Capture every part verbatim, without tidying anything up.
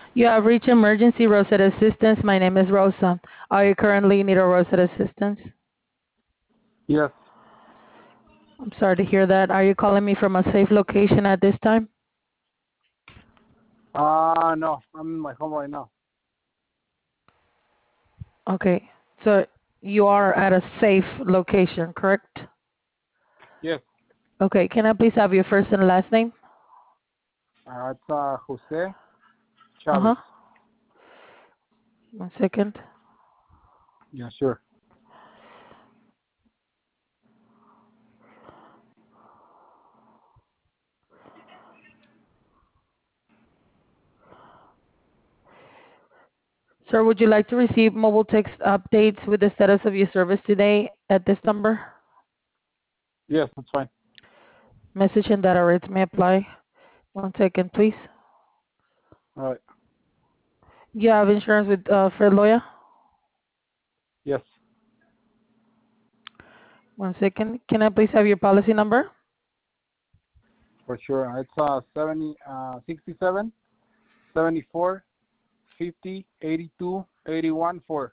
You have reached emergency Rosetta assistance. My name is Rosa. Are you currently in need of Rosetta assistance? Yes. I'm sorry to hear that. Are you calling me from a safe location at this time? Uh, no, I'm in my home right now. Okay. So you are at a safe location, correct? Yes. Okay. Can I please have your first and last name? Uh, it's uh, Jose Uh-huh. Chavez. One second. Yeah, sure. Sir, would you like to receive mobile text updates with the status of your service today at this number? Yes, that's fine. Message and data rates may apply. One second, please. All right. You have insurance with uh, Fred Loya? Yes, One second. Can I please have your policy number? for sure. It's uh, seventy, uh, sixty-seven, seventy-four, fifty, eighty-two, eighty-one, four.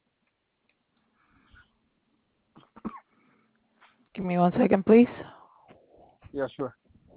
Give me one second, please. Yeah, sure.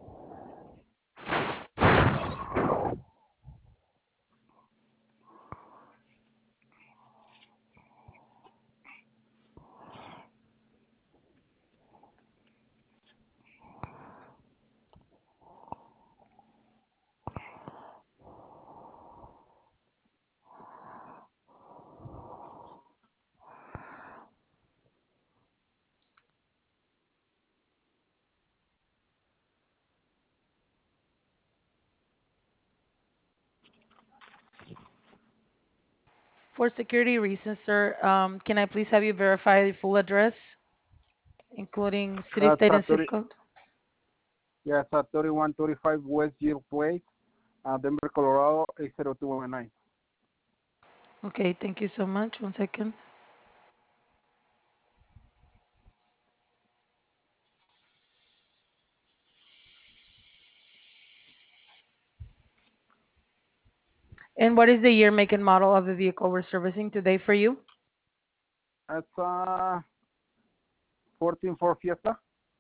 For security reasons, sir, um, can I please have you verify the full address, including city, That's state, uh, and zip thirty. code? Yeah, it's at thirty-one thirty-five West Jill Place, uh, Denver, Colorado, eight zero two one nine. Okay, thank you so much. One second. And what is the year, make, and model of the vehicle we're servicing today for you? That's uh, fourteen Ford Fiesta.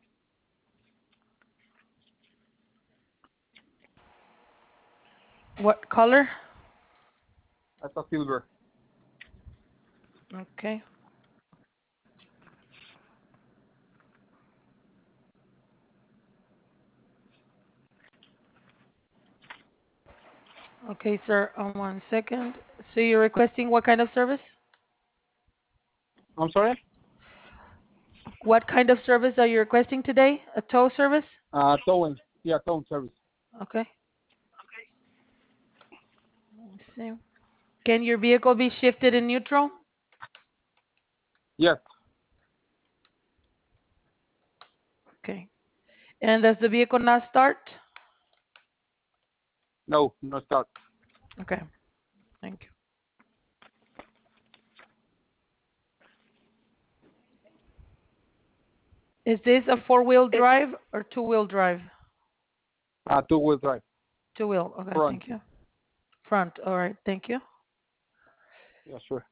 What color? That's a silver. Okay. Okay, sir, um, one second. So you're requesting what kind of service? I'm sorry? What kind of service are you requesting today? A tow service? Uh, towing. Yeah, towing service. Okay. Let's see. Can your vehicle be shifted in neutral? Yes. Okay. And does the vehicle not start? No, no start. Okay. Thank you. Is this a four-wheel drive or two-wheel drive? Uh, two-wheel drive. Two-wheel. Okay, Front. thank you. Front. All right, thank you. Yeah, sure.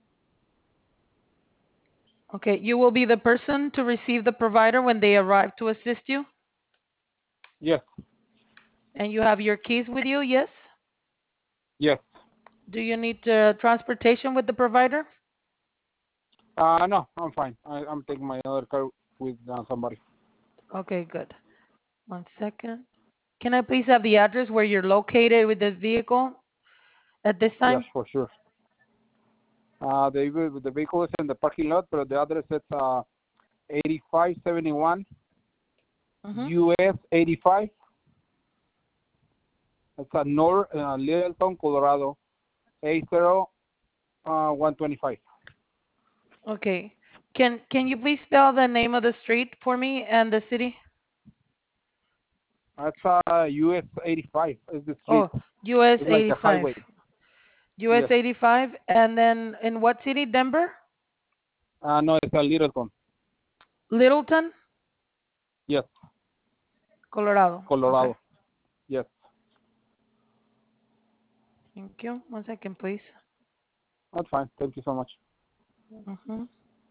Okay, you will be the person to receive the provider when they arrive to assist you, Yes. and you have your keys with you, yes? Yes. Do you need uh, transportation with the provider? Uh, no, I'm fine. I, I'm taking my other car with uh, somebody. Okay, good. One second. Can I please have the address where you're located with the vehicle at this Yes, time? for sure. Uh, the, the vehicle is in the parking lot, but the address is uh, eighty-five seventy-one Mm-hmm. U S eighty-five. It's at North uh, Littleton, Colorado, eight zero one two five. Okay. Can can you please spell the name of the street for me and the city? That's uh, U S eighty-five. Is the street. Oh, U S It's like a highway. eighty-five. U S Yes. eighty-five, and then in what city? Denver? Uh, no, it's a Littleton. Littleton, Yes. Colorado. Okay. Colorado. Yes. Thank you. One second, please. That's fine. Thank you so much. hmm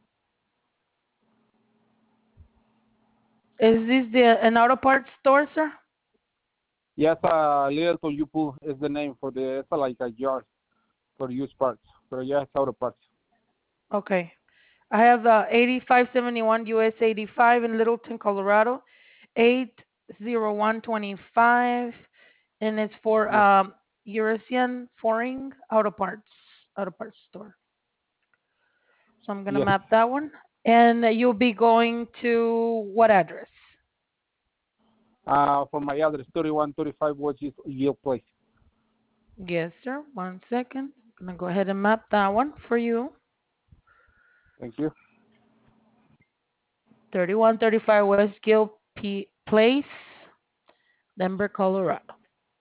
Is this the an auto parts store, sir? Yes, uh, Little Yupu is the name for the, it's like a yard for used parts. But yeah, it's auto parts. Okay. I have uh, eighty-five seventy-one U S eighty-five in Littleton, Colorado, eight zero one two five, and it's for Yes. um, Eurasian Foreign Auto Parts, Auto Parts Store. So I'm gonna Yes. map that one, and you'll be going to what address? Uh, for my address, thirty-one thirty-five West Yield Place. Yes, sir. One second. I'm gonna go ahead and map that one for you. Thank you. thirty-one thirty-five West Gill P- Place, Denver, Colorado.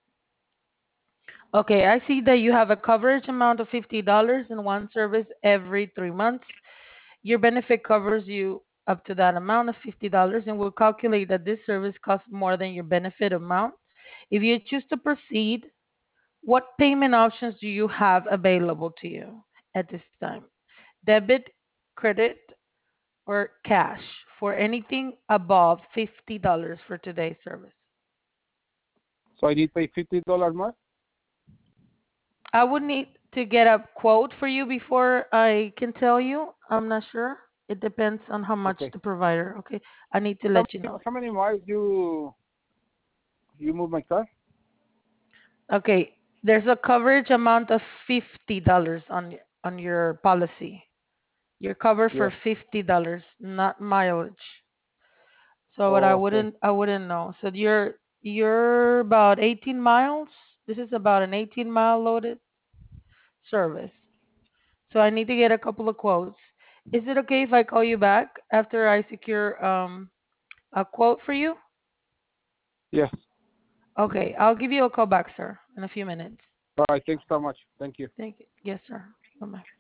Okay, I see that you have a coverage amount of fifty dollars in one service every three months. Your benefit covers you up to that amount of fifty dollars and will calculate that this service costs more than your benefit amount. If you choose to proceed, what payment options do you have available to you at this time? Debit, credit, or cash for anything above fifty dollars for today's service? So I need to pay fifty dollars more? I would need to get a quote for you before I can tell you. I'm not sure. It depends on how much Okay. the provider. Okay, I need to How let you many, know. how many miles you you move my car? Okay, there's a coverage amount of fifty dollars on on your policy. You're covered for Yes. fifty dollars, not mileage. So what I Oh, okay. wouldn't I wouldn't know. So you're you're about eighteen miles. This is about an eighteen mile loaded service. So I need to get a couple of quotes. Is it okay if I call you back after I secure um a quote for you? Yes. Okay, I'll give you a call back, sir, in a few minutes. All right. Thanks so much. Thank you. Thank you. Yes, sir. Bye-bye.